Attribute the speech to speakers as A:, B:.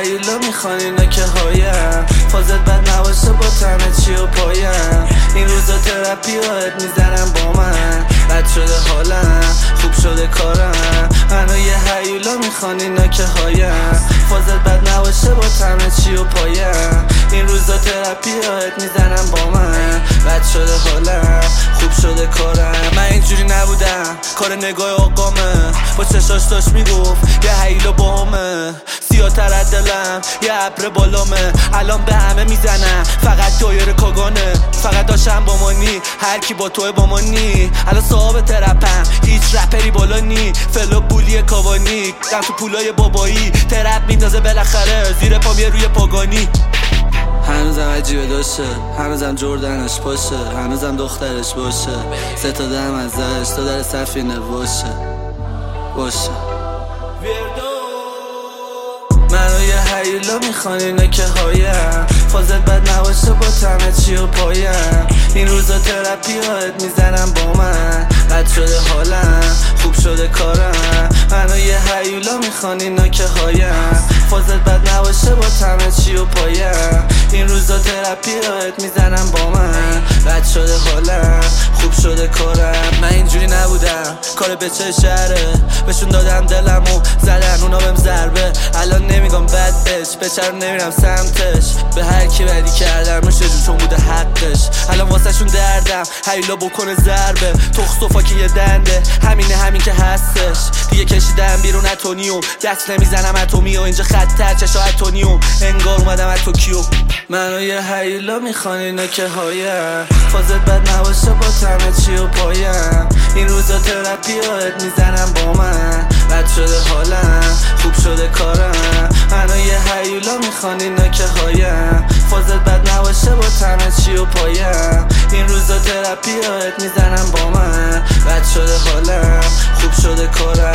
A: هیولا میخوان اینا که هایم فازت بد نباشه با تنه چی و پایم این روزا ترپیات میزنم با من بد شده حالم خوب شده کارم منو یه هیولا میخوان اینا که هایم فازت بد نباشه با تنه چی و پایم این روزا ترپیات میزنم با من بد شده حالم خوب شده کارم من اینجوری نبودم کار نگاه آقامه با چشاش داشت میگفت یه هیولا با همه سیاتر از دلم یه ابر بالامه الان به همه میزنم فقط دایر کاگانه فقط داشتم با مانی هر کی با توه با مانی الان صاحب ترپم هیچ رپری بالا نی فلو بولی کاوانی دم تو پولای بابایی ترپ میندازه بالاخره زیر پام یه روی پاگانی هنوزم عجیبه داشته هنوزم جردنش باشه هنوزم دخترش باشه ستادم ازش تا در سفینه باشه منو یه هیولا میخوان اینا که هایم فازت بد نباشه با تمه چی و پایم این روزا ترپیات میزنم با من بد شده حالم خوب شده کارم منو یه هیولا میخوان اینا که هایم فازت بد نباشه با تمه چی و پایم این روزا ترپیات میزنم با من بد شده حالم خوب شده کارم من اینجوری نبودم کار بچه شهره بهشون دادم دلمو زدن اونا بهم ضربه الان نمیگم بد بچه رو نمیرم سمتش به هر کی بدی کردم میشه چون بوده حقش الان واسه شون دردم هیولا بکنه ضربه تخ صفا که یه دنده همین که هستش دیگه کشیدم بیرون اتونیوم دست نمیزنم اتمی و اینجا خطر چشا اتونیوم انگار اومدم از توکیو منو یه هیولا میخوان اینا که هایم فازت بد نباشه با تمه چی و پایم این روزا ترپیات میزنم با من بد شده حالم خوب شده کارم منو یه هیولا میخوان اینا که هایم فازت بد نباشه با تمه چی و پایم این روزا ترپیات میزنم با من بد شده حالم خوب شده کارم